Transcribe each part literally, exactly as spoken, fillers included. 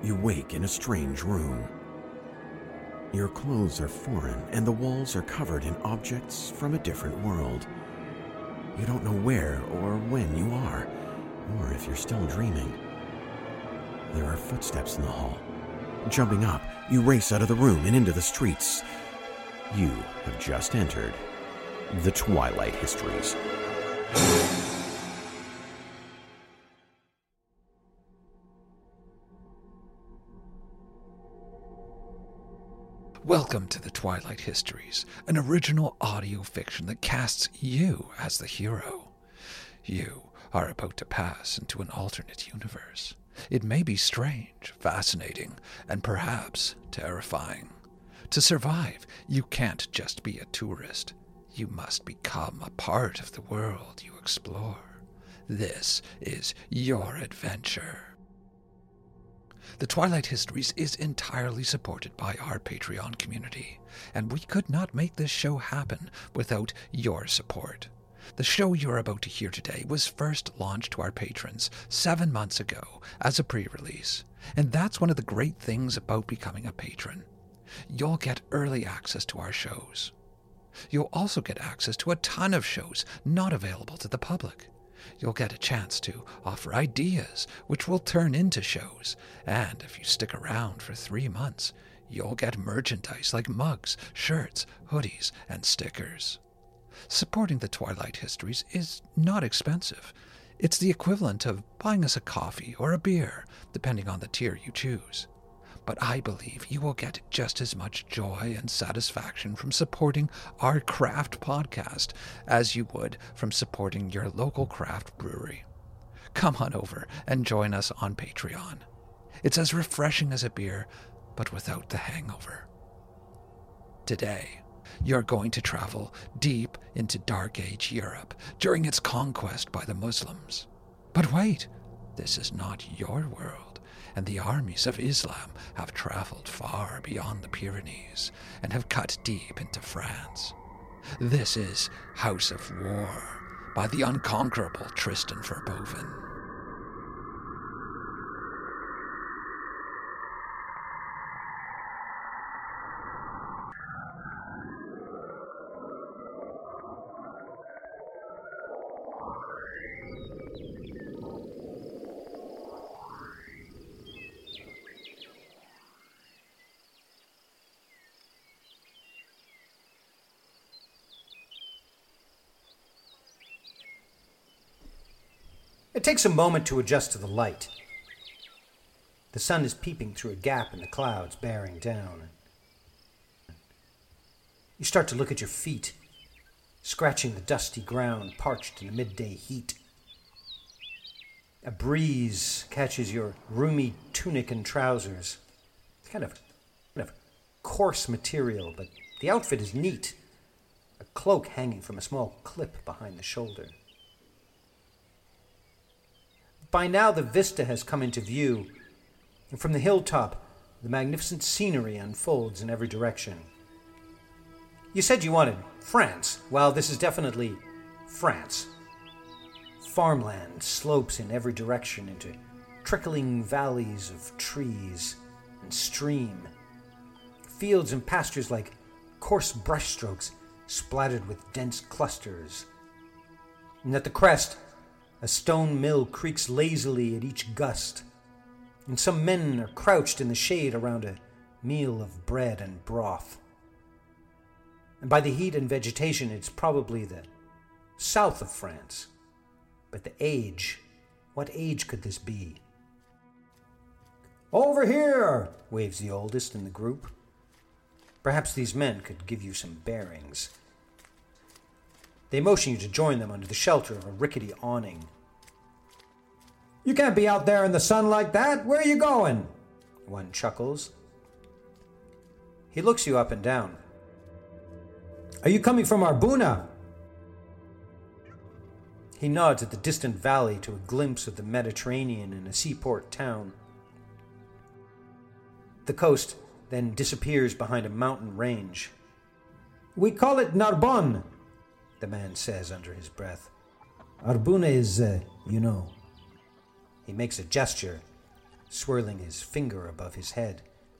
you wake in a strange room. Your clothes are foreign, and the walls are covered in objects from a different world. You don't know where or when you are, or if you're still dreaming. There are footsteps in the hall. Jumping up, you race out of the room and into the streets. You have just entered the Twilight Histories. Welcome to the Twilight Histories, an original audio fiction that casts you as the hero. You are about to pass into an alternate universe. It may be strange, fascinating, and perhaps terrifying. To survive, you can't just be a tourist. You must become a part of the world you explore. This is your adventure. The Twilight Histories is entirely supported by our Patreon community, and we could not make this show happen without your support. The show you're about to hear today was first launched to our patrons seven months ago as a pre-release, and that's one of the great things about becoming a patron. You'll get early access to our shows. You'll also get access to a ton of shows not available to the public. You'll get a chance to offer ideas, which will turn into shows, and if you stick around for three months, you'll get merchandise like mugs, shirts, hoodies, and stickers. Supporting the Twilight Histories is not expensive. It's the equivalent of buying us a coffee or a beer, depending on the tier you choose. But I believe you will get just as much joy and satisfaction from supporting our craft podcast as you would from supporting your local craft brewery. Come on over and join us on Patreon. It's as refreshing as a beer, but without the hangover. Today, you're going to travel deep into Dark Age Europe during its conquest by the Muslims. But wait, this is not your world. And the armies of Islam have traveled far beyond the Pyrenees and have cut deep into France. This is House of War by the unconquerable Tristan Verboven. It takes a moment to adjust to the light. The sun is peeping through a gap in the clouds, bearing down. You start to look at your feet, scratching the dusty ground parched in the midday heat. A breeze catches your roomy tunic and trousers. It's kind of, kind of coarse material, but the outfit is neat. A cloak hanging from a small clip behind the shoulder. By now the vista has come into view, and from the hilltop, the magnificent scenery unfolds in every direction. You said you wanted France. Well, this is definitely France. Farmland slopes in every direction into trickling valleys of trees and stream. Fields and pastures like coarse brushstrokes splattered with dense clusters. And at the crest, a stone mill creaks lazily at each gust, and some men are crouched in the shade around a meal of bread and broth. And by the heat and vegetation, it's probably the south of France. But the age, what age could this be? "Over here," waves the oldest in the group. Perhaps these men could give you some bearings. They motion you to join them under the shelter of a rickety awning. "You can't be out there in the sun like that. Where are you going?" One chuckles. He looks you up and down. "Are you coming from Arbuna?" He nods at the distant valley to a glimpse of the Mediterranean and a seaport town. The coast then disappears behind a mountain range. "We call it Narbonne," the man says under his breath. "Arbuna is, uh, you know." He makes a gesture. swirling his finger above his head.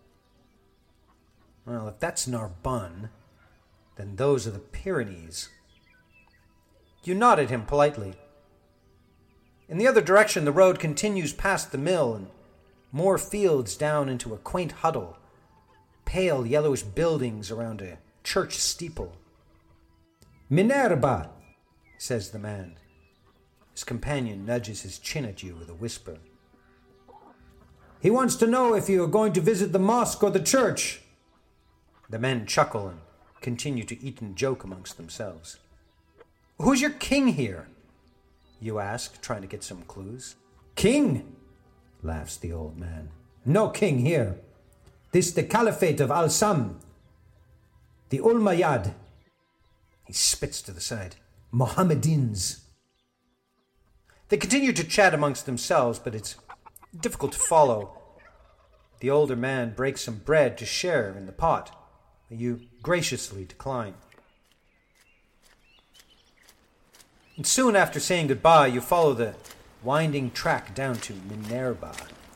Well, if that's Narbonne, then those are the Pyrenees. You nod at him politely. In the other direction, the road continues past the mill and more fields down into a quaint huddle, pale yellowish buildings around a church steeple. Minerva, says the man. His companion nudges his chin at you with a whisper. He wants to know if you are going to visit the mosque or the church. The men chuckle and continue to eat and joke amongst themselves. Who's your king here? You ask, trying to get some clues. King? Laughs the old man. No king here. This the Caliphate of Al-Sam. The Umayyad. He spits to the side. Mohammedans. They continue to chat amongst themselves, but it's difficult to follow. The older man breaks some bread to share in the pot. You graciously decline. And soon after saying goodbye, you follow the winding track down to Minerva.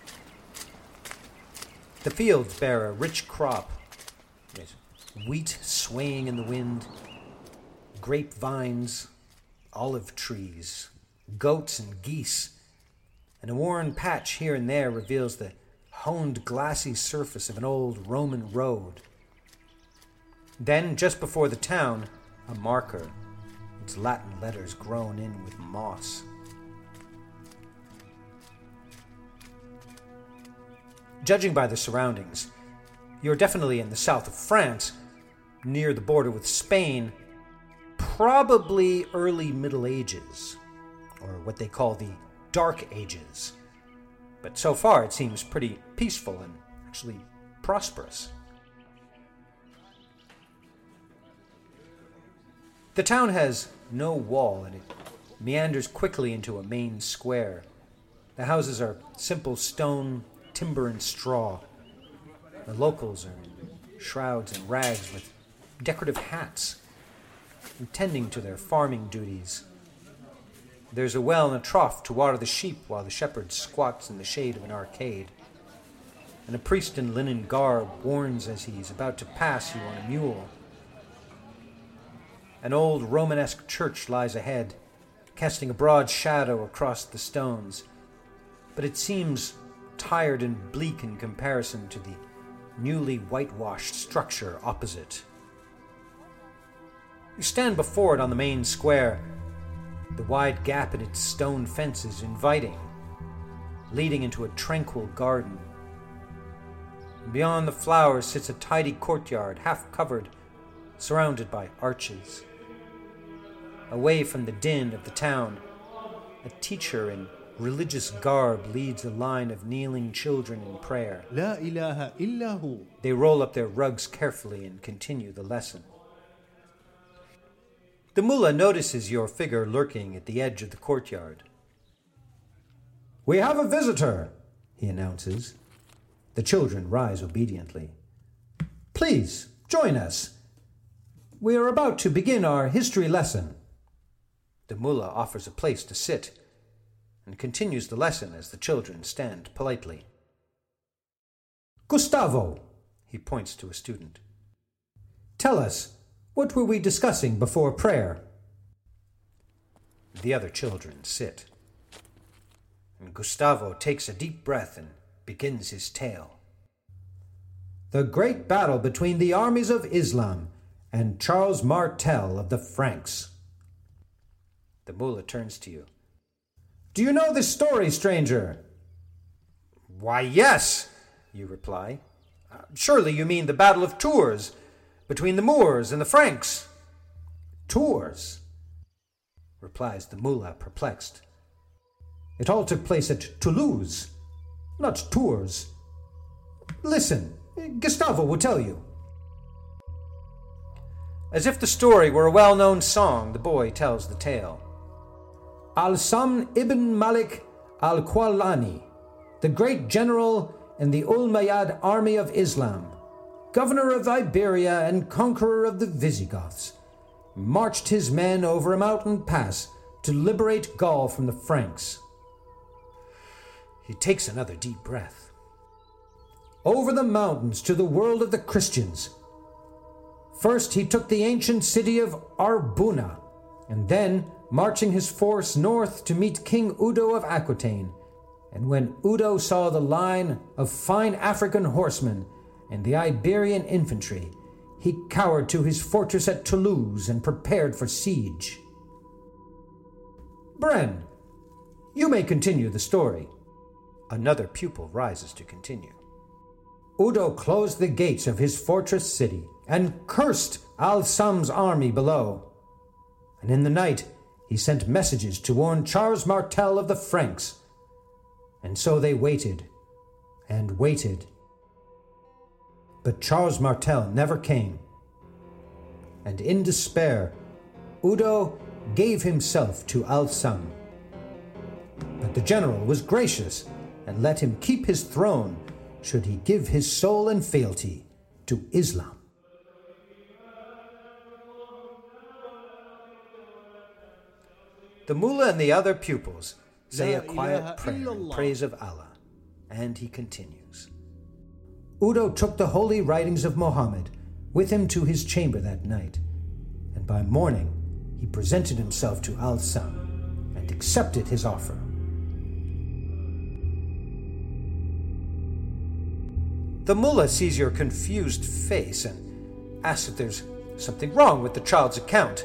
The fields bear a rich crop. There's wheat swaying in the wind, grapevines, olive trees, goats and geese, and a worn patch here and there reveals the honed glassy surface of an old Roman road. Then, just before the town, a marker, its Latin letters grown in with moss. Judging by the surroundings, you're definitely in the south of France, near the border with Spain, probably early Middle Ages, or what they call the Dark Ages. But so far it seems pretty peaceful and actually prosperous. The town has no wall, and it meanders quickly into a main square. The houses are simple stone, timber, and straw. The locals are in shrouds and rags with decorative hats, attending to their farming duties. There's a well and a trough to water the sheep while the shepherd squats in the shade of an arcade. And a priest in linen garb warns as he's about to pass you on a mule. An old Romanesque church lies ahead, casting a broad shadow across the stones, but it seems tired and bleak in comparison to the newly whitewashed structure opposite. You stand before it on the main square. The wide gap in its stone fence is inviting, leading into a tranquil garden. And beyond the flowers sits a tidy courtyard, half covered, surrounded by arches. Away from the din of the town, a teacher in religious garb leads a line of kneeling children in prayer. La ilaha illa hu. They roll up their rugs carefully and continue the lesson. The mullah notices your figure lurking at the edge of the courtyard. We have a visitor, he announces. The children rise obediently. Please, join us. We are about to begin our history lesson. The mullah offers a place to sit and continues the lesson as the children stand politely. Gustavo, he points to a student. Tell us, what were we discussing before prayer? The other children sit. And Gustavo takes a deep breath and begins his tale. The great battle between the armies of Islam and Charles Martel of the Franks. The mullah turns to you. Do you know this story, stranger? Why, yes, you reply. Uh, surely you mean the Battle of Tours, between the Moors and the Franks. Tours, replies the mullah, perplexed. It all took place at Toulouse, not Tours. Listen, Gustavo will tell you. As if the story were a well-known song, the boy tells the tale. Al-Sam ibn Malik al-Qawlani, the great general in the Umayyad army of Islam, governor of Iberia and conqueror of the Visigoths, marched his men over a mountain pass to liberate Gaul from the Franks. He takes another deep breath. Over the mountains to the world of the Christians. First he took the ancient city of Arbuna, and then, marching his force north to meet King Udo of Aquitaine. And when Udo saw the line of fine African horsemen and the Iberian infantry, he cowered to his fortress at Toulouse and prepared for siege. Bren, you may continue the story. Another pupil rises to continue. Udo closed the gates of his fortress city and cursed Al-Sam's army below. And in the night he sent messages to warn Charles Martel of the Franks. And so they waited and waited. But Charles Martel never came. And in despair, Udo gave himself to Al-Sam. But the general was gracious and let him keep his throne should he give his soul and fealty to Islam. The mullah and the other pupils say a quiet prayer in praise of Allah, and he continues. Udo took the holy writings of Mohammed with him to his chamber that night, and by morning he presented himself to Al-Sam and accepted his offer. The mullah sees your confused face and asks if there's something wrong with the child's account.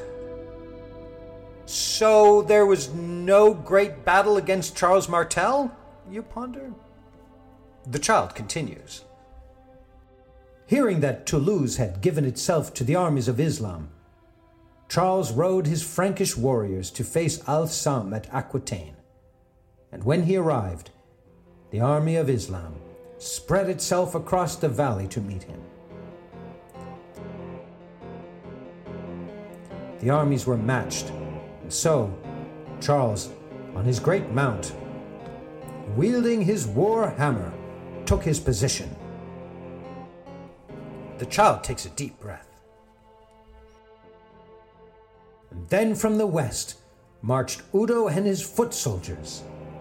So there was no great battle against Charles Martel, you ponder? The child continues. Hearing that Toulouse had given itself to the armies of Islam, Charles rode his Frankish warriors to face Al-Sam at Aquitaine. And when he arrived, the army of Islam spread itself across the valley to meet him. The armies were matched, and so Charles, on his great mount, wielding his war hammer, took his position. The child takes a deep breath. And then from the west marched Udo and his foot soldiers.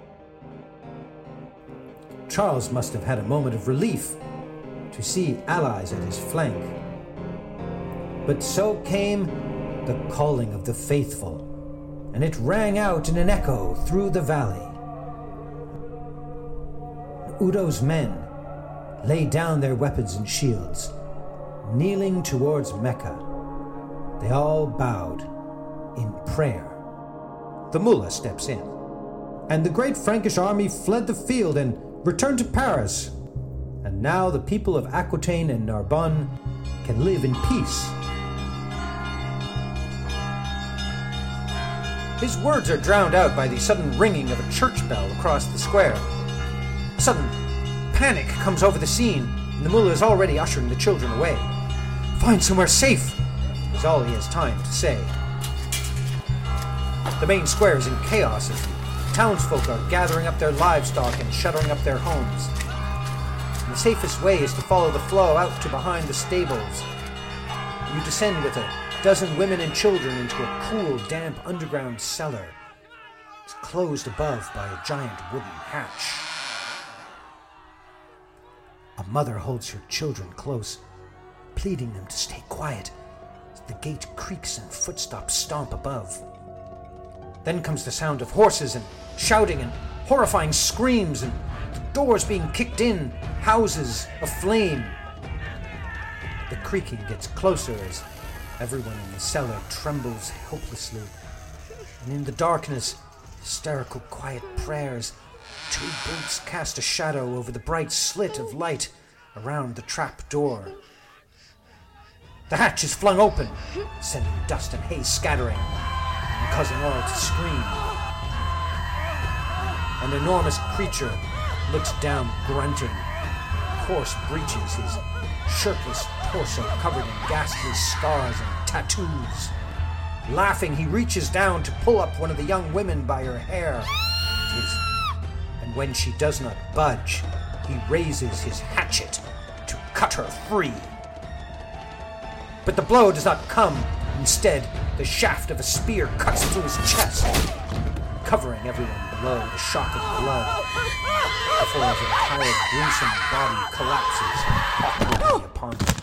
Charles must have had a moment of relief to see allies at his flank. But so came the calling of the faithful, and it rang out in an echo through the valley. Udo's men laid down their weapons and shields, kneeling towards Mecca. They all bowed in prayer. The mullah steps in, and the great Frankish army fled the field and returned to Paris. And now the people of Aquitaine and Narbonne can live in peace. His words are drowned out by the sudden ringing of a church bell across the square. A sudden panic comes over the scene, and the mullah is already ushering the children away. Find somewhere safe, is all he has time to say. The main square is in chaos as the townsfolk are gathering up their livestock and shuttering up their homes. And the safest way is to follow the flow out to behind the stables. You descend with a dozen women and children into a cool, damp underground cellar. It's closed above by a giant wooden hatch. A mother holds her children close, pleading them to stay quiet as the gate creaks and footsteps stomp above. Then comes the sound of horses and shouting and horrifying screams and the doors being kicked in, houses aflame. The creaking gets closer as everyone in the cellar trembles helplessly. And in the darkness, hysterical quiet prayers, two boots cast a shadow over the bright slit of light around the trap door. The hatch is flung open, sending dust and hay scattering and causing all to scream. An enormous creature looks down grunting, coarse breeches, his shirtless torso covered in ghastly scars and tattoos. Laughing, he reaches down to pull up one of the young women by her hair. His, and when she does not budge, he raises his hatchet to cut her free. But the blow does not come. Instead, the shaft of a spear cuts through his chest, covering everyone below with a shock of blood before his entire gruesome body collapses awkwardly upon him.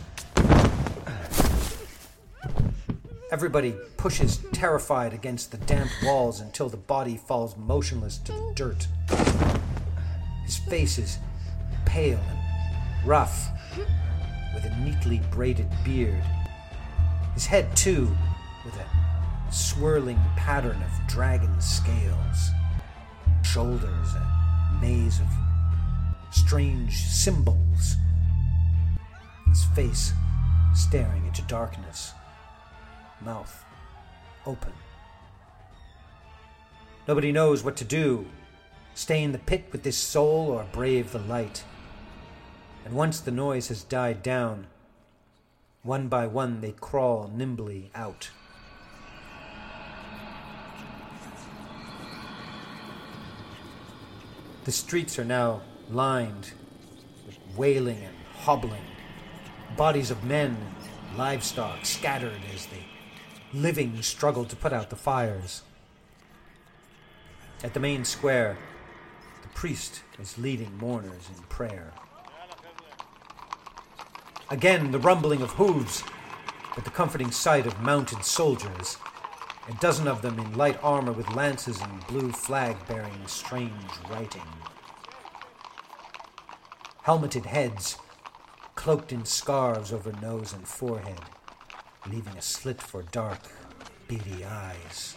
Everybody pushes terrified against the damp walls until the body falls motionless to the dirt. His face is pale and rough, with a neatly braided beard. His head, too, with a swirling pattern of dragon scales. Shoulders, a maze of strange symbols. His face staring into darkness. Mouth open. Nobody knows what to do. Stay in the pit with this soul or brave the light. And once the noise has died down, one by one they crawl nimbly out. The streets are now lined with wailing and hobbling. Bodies of men, livestock scattered as they living struggle to put out the fires. At the main square, the priest is leading mourners in prayer. Again, the rumbling of hooves, but the comforting sight of mounted soldiers, a dozen of them in light armor with lances and blue flag bearing strange writing. Helmeted heads, cloaked in scarves over nose and forehead, leaving a slit for dark, beady eyes.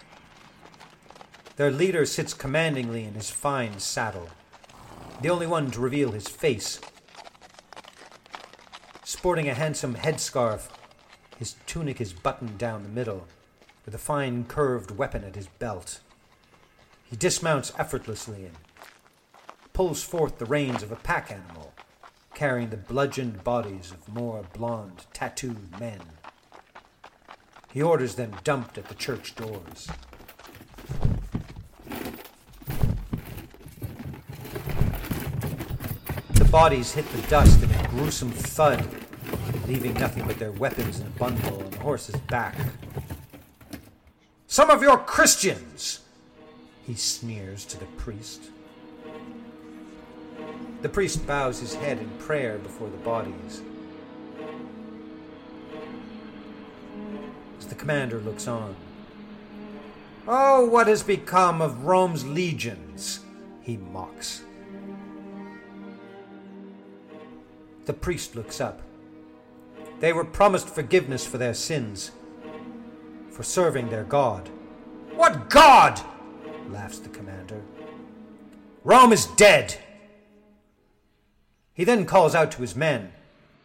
Their leader sits commandingly in his fine saddle, the only one to reveal his face. Sporting a handsome headscarf, his tunic is buttoned down the middle, with a fine curved weapon at his belt. He dismounts effortlessly and pulls forth the reins of a pack animal, carrying the bludgeoned bodies of more blonde, tattooed men. He orders them dumped at the church doors. The bodies hit the dust in a gruesome thud, leaving nothing but their weapons in a bundle on the horse's back. "Some of your Christians!" he sneers to the priest. The priest bows his head in prayer before the bodies. As the commander looks on. "Oh, what has become of Rome's legions?" he mocks. The priest looks up. They were promised forgiveness for their sins, for serving their God. "What God?" laughs the commander. "Rome is dead." He then calls out to his men,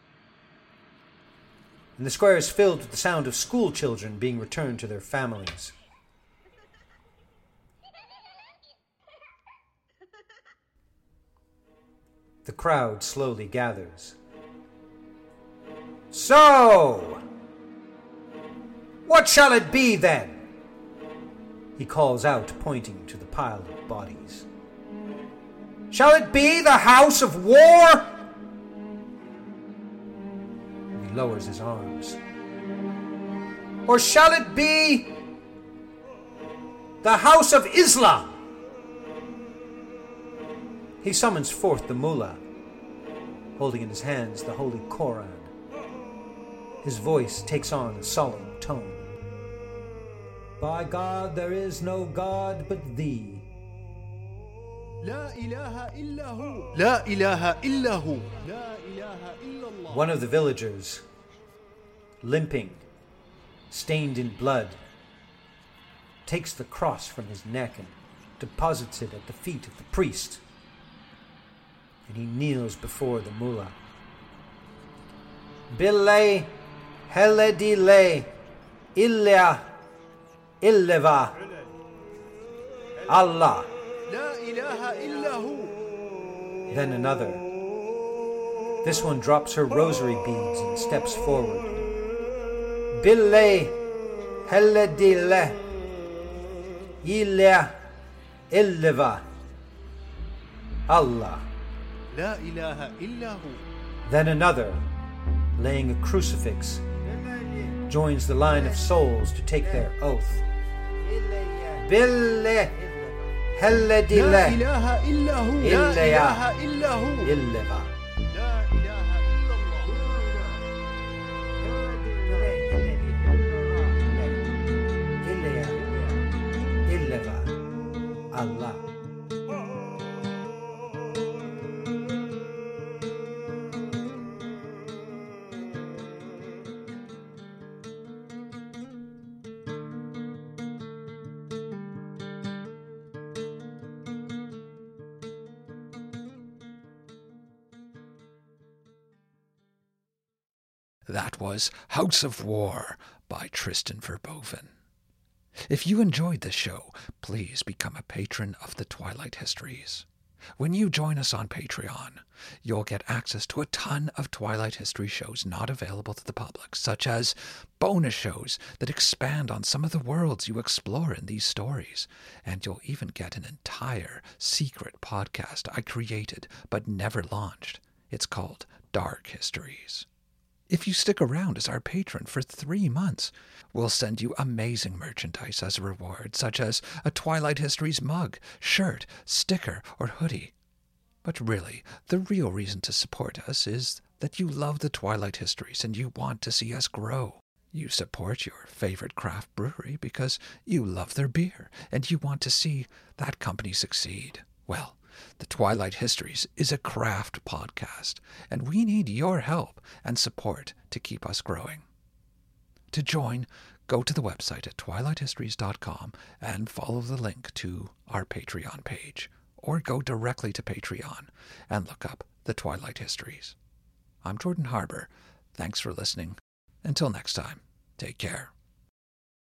and the square is filled with the sound of school children being returned to their families. The crowd slowly gathers. "So, what shall it be then?" he calls out, pointing to the pile of bodies. "Shall it be the house of war?" And he lowers his arms. "Or shall it be the house of Islam?" He summons forth the mullah, holding in his hands the Holy Koran. His voice takes on a solemn tone. "By God, there is no God but thee. لا إله إلا هو لا إله إلا هو لا إله إلا الله." One of the villagers, limping, stained in blood, takes the cross from his neck and deposits it at the feet of the priest. And he kneels before the mullah. "Billahi heledile illa illeva Allah." لا إله إلا هو. Then another. This one drops her rosary beads and steps forward. "Billahi heledile illa illeva Allah." لا إله إلا هو. Then another, laying a crucifix, joins the line of souls to take their oath. "Billahi Helle di لا le. إله إلا هو لا إلا يا. إله إلا هو Illeva. لا إله إلا الله Illea. Illeva. Allah. That was House of War by Tristan Verboven. If you enjoyed this show, please become a patron of the Twilight Histories. When you join us on Patreon, you'll get access to a ton of Twilight History shows not available to the public, such as bonus shows that expand on some of the worlds you explore in these stories, and you'll even get an entire secret podcast I created but never launched. It's called Dark Histories. If you stick around as our patron for three months, we'll send you amazing merchandise as a reward, such as a Twilight Histories mug, shirt, sticker, or hoodie. But really, the real reason to support us is that you love the Twilight Histories and you want to see us grow. You support your favorite craft brewery because you love their beer and you want to see that company succeed. Well, the Twilight Histories is a craft podcast, and we need your help and support to keep us growing. To join, go to the website at twilight histories dot com and follow the link to our Patreon page, or go directly to Patreon and look up the Twilight Histories. I'm Jordan Harbour. Thanks for listening. Until next time, take care.